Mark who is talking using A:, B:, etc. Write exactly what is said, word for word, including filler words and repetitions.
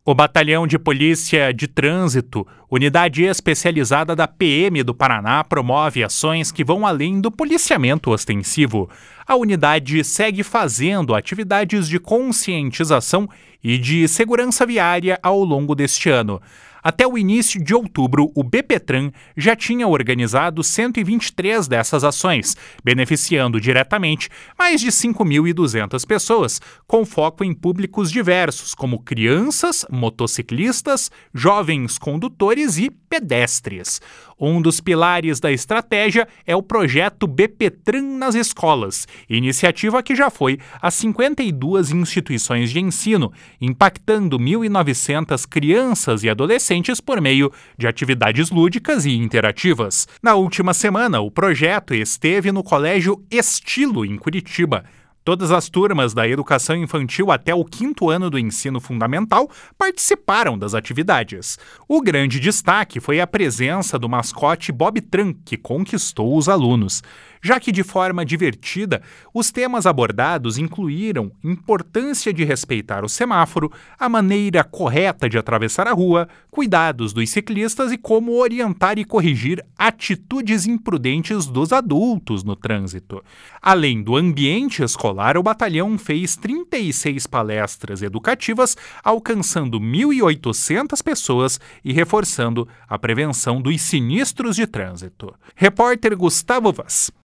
A: O Batalhão de Polícia de Trânsito, unidade especializada da P M do Paraná, promove ações que vão além do policiamento ostensivo. A unidade segue fazendo atividades de conscientização e de segurança viária ao longo deste ano. Até o início de outubro, o BPTran já tinha organizado cento e vinte e três dessas ações, beneficiando diretamente mais de cinco mil e duzentas pessoas, com foco em públicos diversos, como crianças, motociclistas, jovens condutores e pedestres. Um dos pilares da estratégia é o projeto BPTran nas escolas, iniciativa que já foi a cinquenta e duas instituições de ensino, impactando mil e novecentas crianças e adolescentes por meio de atividades lúdicas e interativas. Na última semana, o projeto esteve no Colégio Estilo, em Curitiba. Todas as turmas da educação infantil até o quinto ano do ensino fundamental participaram das atividades. O grande destaque foi a presença do mascote Bob Tran, que conquistou os alunos, já que de forma divertida, os temas abordados incluíram importância de respeitar o semáforo, a maneira correta de atravessar a rua, cuidados dos ciclistas e como orientar e corrigir atitudes imprudentes dos adultos no trânsito. Além do ambiente escolar, o batalhão fez trinta e seis palestras educativas, alcançando mil e oitocentas pessoas e reforçando a prevenção dos sinistros de trânsito. Repórter Gustavo Vaz.